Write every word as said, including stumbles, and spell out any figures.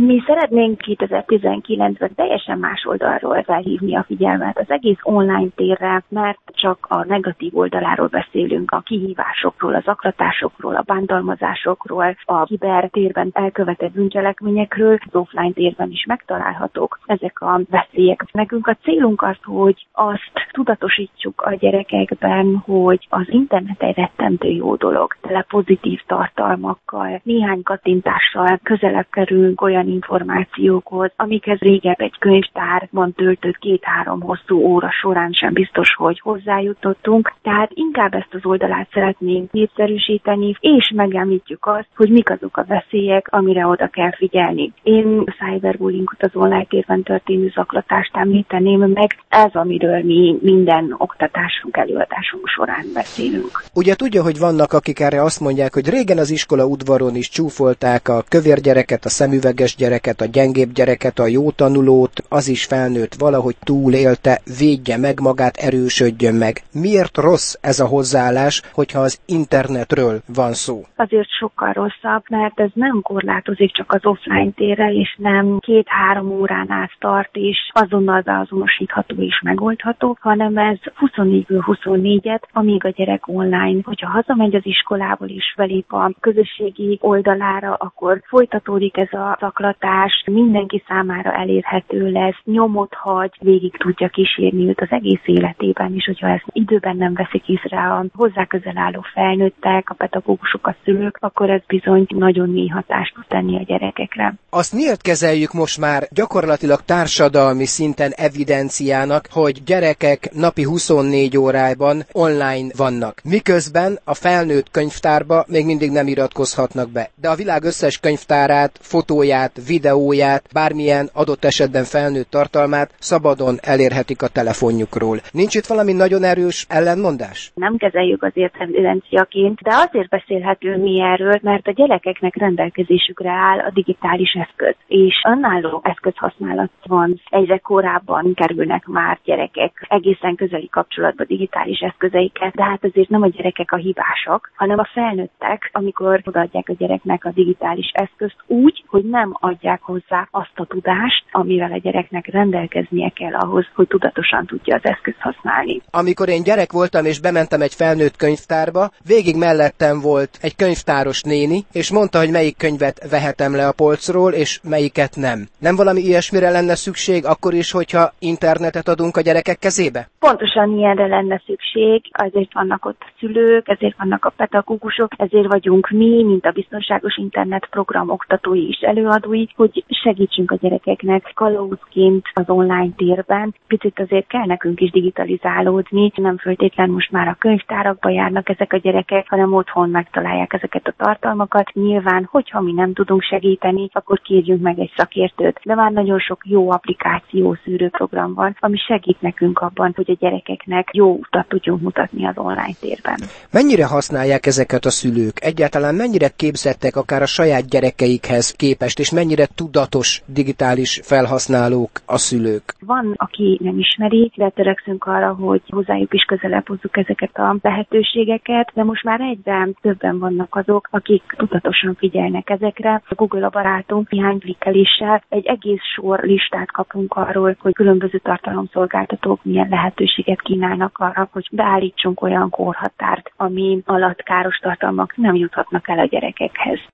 Mi szeretnénk kétezer-tizenkilencben teljesen más oldalról felhívni a figyelmet az egész online térre, mert csak a negatív oldaláról beszélünk, a kihívásokról, az zaklatásokról, a bántalmazásokról, a kibertérben elkövetett bűncselekményekről, az offline térben is megtalálhatók ezek a veszélyek. Nekünk a célunk az, hogy azt tudatosítsuk a gyerekekben, hogy az internet egy rettentő jó dolog, tele pozitív tartalmakkal, néhány kattintással közelebb kerülünk olyan információkhoz, amikhez régebb egy könyvtárban töltött két-három hosszú óra során sem biztos, hogy hozzájutottunk. Tehát inkább ezt az oldalát szeretnénk népszerűsíteni, és megemlítjük azt, hogy mik azok a veszélyek, amire oda kell figyelni. Én a cyberbullyingot, az online térben történő zaklatást említeném meg, ez amiről mi minden oktatásunk, előadásunk során beszélünk. Ugye tudja, hogy vannak, akik erre azt mondják, hogy régen az iskola udvaron is csúfolták a kövér gyereket, a szemüveges gyereket, a gyengébb gyereket, a jó tanulót, az is felnőtt valahogy túlélte, védje meg magát, erősödjön meg. Miért rossz ez a hozzáállás, hogyha az internetről van szó? Azért sokkal rosszabb, mert ez nem korlátozik csak az offline térre, és nem két-három órán át tart, és azonnal beazonosítható és megoldható, hanem ez huszonnégyből huszonnégyet, amíg a gyerek online, hogyha hazamegy az iskolából és belép a közösségi oldalára, akkor folytatódik ez a zaklatás, mindenki számára elérhető lesz, nyomot hagy, végig tudja kísérni őt az egész életében is, hogyha ezt időben nem veszik észre a hozzá közel álló felnőttek, a pedagógusok, a szülők, akkor ez bizony nagyon mély hatást tud tenni a gyerekekre. Azt miért kezeljük most már gyakorlatilag társadalmi szinten evidenciának, hogy gyerekek napi huszonnégy órában online vannak, miközben a felnőtt könyvtárba még mindig nem iratkozhatnak be, de a világ összes könyvtárát, fotóját, videóját, bármilyen adott esetben felnőtt tartalmát szabadon elérhetik a telefonjukról. Nincs itt valami nagyon erős ellenmondás? Nem kezeljük azért evidenciaként, de azért beszélhetünk mi erről, mert a gyerekeknek rendelkezésükre áll a digitális eszköz, és önálló eszközhasználat van. Egyre korábban kerülnek már gyerekek egészen közeli kapcsolatba digitális eszközeikkel, de hát azért nem a gyerekek a hibások, hanem a felnőttek, amikor odaadják a gyereknek a digitális eszközt úgy, hogy nem adják hozzá azt a tudást, amivel a gyereknek rendelkeznie kell ahhoz, hogy tudatosan tudja az eszközt használni. Amikor én gyerek voltam és bementem egy felnőtt könyvtárba, végig mellettem volt egy könyvtáros néni, és mondta, hogy melyik könyvet vehetem le a polcról, és melyiket nem. Nem valami ilyesmire lenne szükség akkor is, hogyha internetet adunk a gyerekek kezébe? Pontosan ilyenre lenne szükség, ezért vannak ott a szülők, ezért vannak a pedagógusok, ezért vagyunk mi, mint a Biztonságos Internet Program oktatói és előadói, hogy segítsünk a gyerekeknek kalauzként az online térben. Picit azért kell nekünk is digitalizálódni, nem föltétlen most már a könyvtárakba járnak ezek a gyerekek, hanem otthon megtalálják ezeket a tartalmakat. Nyilván, hogyha mi nem tudunk segíteni, akkor kérjünk meg egy szakértőt. De már nagyon sok jó applikáció, szűrőprogram van, ami segít nekünk abban, hogy a gyerekeknek jó utat tudjunk mutatni az online térben. Mennyire használják ezeket a szülők? Egyáltalán mennyire képzettek akár a saját gyerekeikhez képest, és mennyire tudatos digitális felhasználók a szülők? Van, aki nem ismeri, de törekszünk arra, hogy hozzájuk is közelebb hozzuk ezeket a lehetőségeket, de most már egyre többen vannak azok, akik tudatosan figyelnek ezekre. A Google a barátunk néhány klikkeléssel egy egész sor listát kapunk arról, hogy különböző tartalomszolgáltatók milyen lehetőséget kínálnak arra, hogy beállítsunk olyan korhatárt, ami alatt káros tartalmak nem juthatnak el a gyerekekhez.